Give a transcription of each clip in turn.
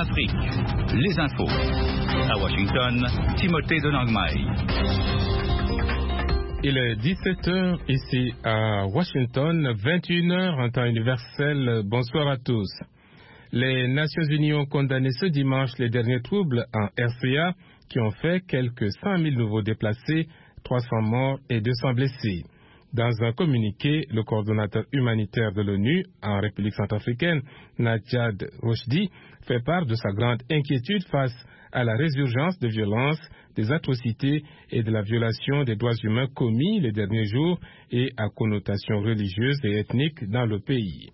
Afrique, les infos. À Washington, Timothée de Langmail. Il est 17h ici à Washington, 21h en temps universel. Bonsoir à tous. Les Nations Unies ont condamné ce dimanche les derniers troubles en RCA qui ont fait quelques 100 000 nouveaux déplacés, 300 morts et 200 blessés. Dans un communiqué, le coordonnateur humanitaire de l'ONU en République centrafricaine, Najad Rochdi, fait part de sa grande inquiétude face à la résurgence de violences, des atrocités et de la violation des droits humains commis les derniers jours et à connotation religieuse et ethnique dans le pays.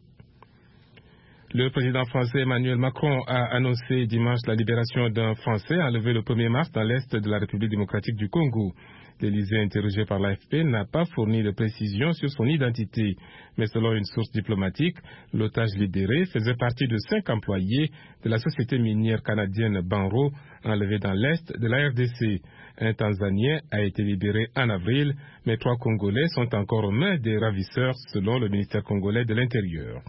Le président français Emmanuel Macron a annoncé dimanche la libération d'un Français enlevé le 1er mars dans l'est de la République démocratique du Congo. L'Élysée, interrogé par l'AFP, n'a pas fourni de précisions sur son identité. Mais selon une source diplomatique, l'otage libéré faisait partie de 5 employés de la société minière canadienne Banro, enlevé dans l'est de la RDC. Un Tanzanien a été libéré en avril, mais 3 Congolais sont encore aux mains des ravisseurs, selon le ministère congolais de l'Intérieur.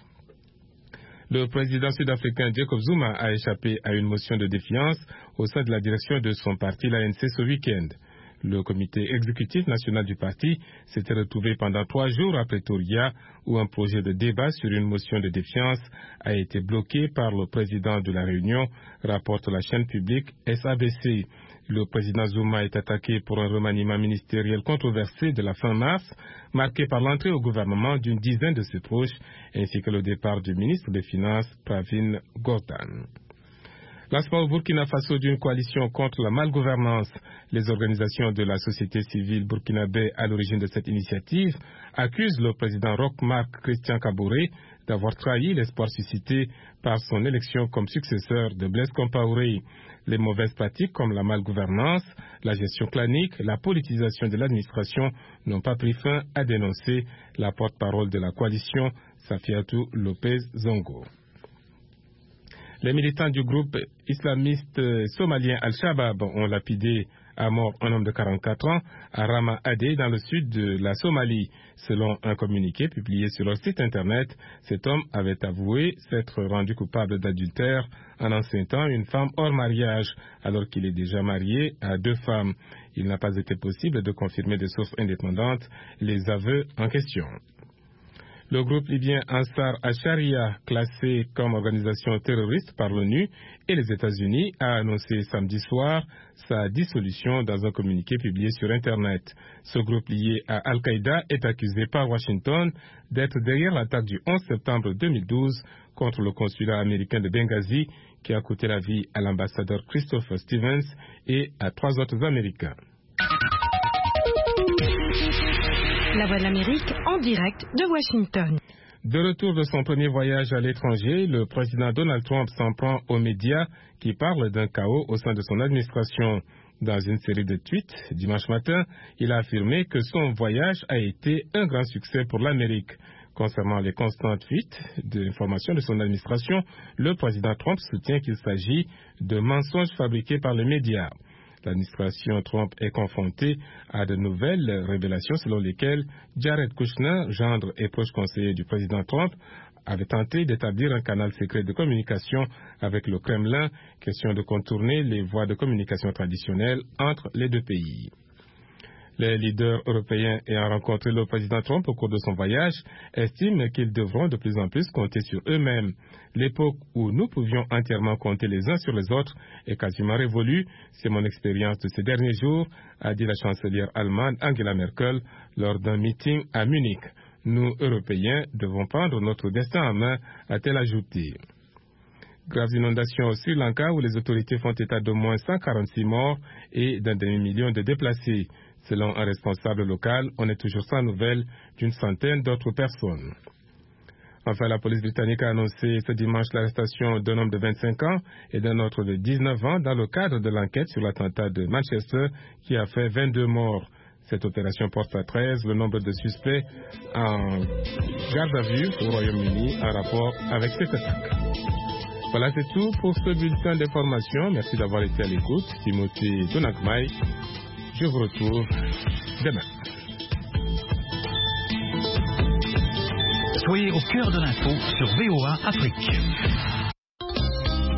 Le président sud-africain Jacob Zuma a échappé à une motion de défiance au sein de la direction de son parti, l'ANC, ce week-end. Le comité exécutif national du parti s'était retrouvé pendant 3 jours à Pretoria, où un projet de débat sur une motion de défiance a été bloqué par le président de la Réunion, rapporte la chaîne publique SABC. Le président Zuma est attaqué pour un remaniement ministériel controversé de la fin mars, marqué par l'entrée au gouvernement d'une dizaine de ses proches, ainsi que le départ du ministre des Finances, Pravin Gordhan. Lancement au Burkina Faso d'une coalition contre la malgouvernance. Les organisations de la société civile burkinabé à l'origine de cette initiative accusent le président Roch-Marc Christian Kaboré d'avoir trahi l'espoir suscité par son élection comme successeur de Blaise Compaoré. Les mauvaises pratiques comme la malgouvernance, la gestion clanique, la politisation de l'administration n'ont pas pris fin, à dénoncer la porte-parole de la coalition, Safiatou Lopez Zongo. Les militants du groupe islamiste somalien Al-Shabaab ont lapidé à mort un homme de 44 ans à Rama Adé dans le sud de la Somalie. Selon un communiqué publié sur leur site internet, cet homme avait avoué s'être rendu coupable d'adultère en enceintant une femme hors mariage alors qu'il est déjà marié à 2 femmes. Il n'a pas été possible de confirmer de sources indépendantes les aveux en question. Le groupe libyen Ansar al-Sharia, classé comme organisation terroriste par l'ONU et les États-Unis, a annoncé samedi soir sa dissolution dans un communiqué publié sur Internet. Ce groupe lié à Al-Qaïda est accusé par Washington d'être derrière l'attaque du 11 septembre 2012 contre le consulat américain de Benghazi qui a coûté la vie à l'ambassadeur Christopher Stevens et à 3 autres Américains. La Voix de l'Amérique en direct de Washington. De retour de son premier voyage à l'étranger, le président Donald Trump s'en prend aux médias qui parlent d'un chaos au sein de son administration. Dans une série de tweets, dimanche matin, il a affirmé que son voyage a été un grand succès pour l'Amérique. Concernant les constantes fuites d'informations de son administration, le président Trump soutient qu'il s'agit de mensonges fabriqués par les médias. L'administration Trump est confrontée à de nouvelles révélations selon lesquelles Jared Kushner, gendre et proche conseiller du président Trump, avait tenté d'établir un canal secret de communication avec le Kremlin, question de contourner les voies de communication traditionnelles entre les 2 pays. Les leaders européens ayant rencontré le président Trump au cours de son voyage estiment qu'ils devront de plus en plus compter sur eux-mêmes. L'époque où nous pouvions entièrement compter les uns sur les autres est quasiment révolue. C'est mon expérience de ces derniers jours, a dit la chancelière allemande Angela Merkel lors d'un meeting à Munich. Nous, Européens, devons prendre notre destin en main, a-t-elle ajouté. Graves inondations au Sri Lanka où les autorités font état d'au moins 146 morts et d'un demi-million de déplacés. Selon un responsable local, on est toujours sans nouvelles d'une centaine d'autres personnes. Enfin, la police britannique a annoncé ce dimanche l'arrestation d'un homme de 25 ans et d'un autre de 19 ans dans le cadre de l'enquête sur l'attentat de Manchester qui a fait 22 morts. Cette opération porte à 13 le nombre de suspects en garde à vue au Royaume-Uni en rapport avec cette attaque. Voilà, c'est tout pour ce bulletin d'information. Merci d'avoir été à l'écoute. Timothée de Langmail. Je vous retrouve demain. Soyez au cœur de l'info sur VOA Afrique.